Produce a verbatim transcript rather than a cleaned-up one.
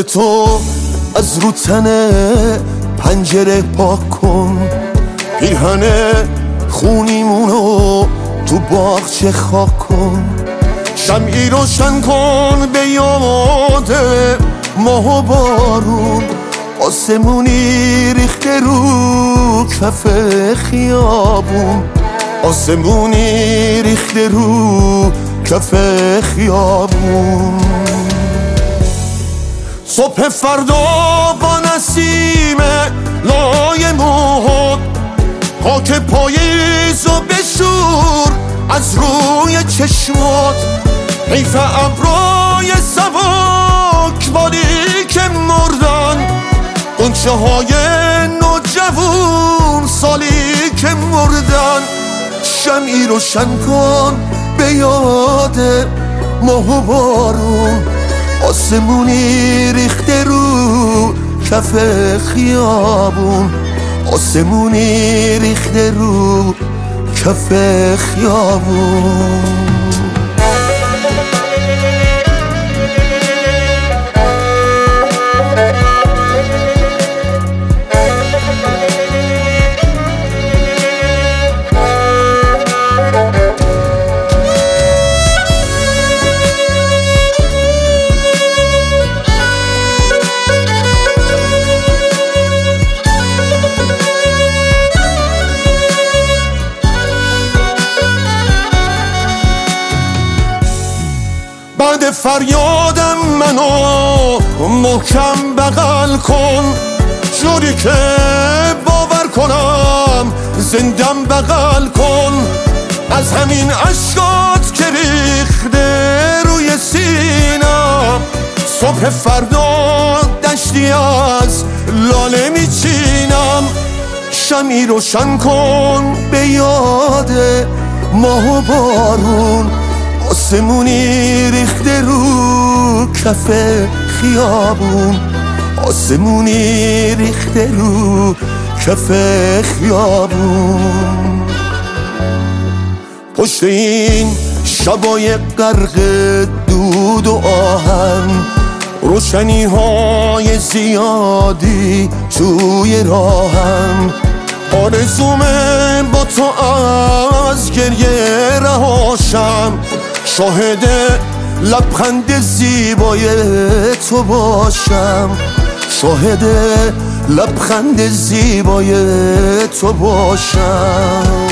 تو از رو تن پنجره پاک کن، پیرهن خونیمونو تو باغچه خاک کن، شمعی روشن کن به یاد ماه و بارون، آسمونی ریخته رو کف خیابون، آسمونی ریخته رو کف خیابون. صبح فردا با نسیم لای موهات خاک پاییزو بشور از روی چشمات، حیف ابرای سبکباری که مردن، غنچه های نوجوون سالی که مردن، شمعی روشن کن به یاد ماه و بارون، آسمونی ریخته رو کف خیابون، آسمونی ریخته رو کف خیابون. بعد فریادم منو محکم بغل کن، جوری که باور کنم زندم بغل کن، از همین عشقات که ریخته روی سینم، صبح فردا دشتی از لاله میچینم، شمعی روشن کن به یاد ماه و بارون، آسمونی ریخته رو کف خیابون، آسمونی ریخته رو کف خیابون. پشت این شبای غرق دود و آهن، روشنی های زیادی توی راهم، آرزومه با تو از گریه رهاشم، شاهد لبخند زیبای تو باشم، شاهد لبخند زیبای تو باشم.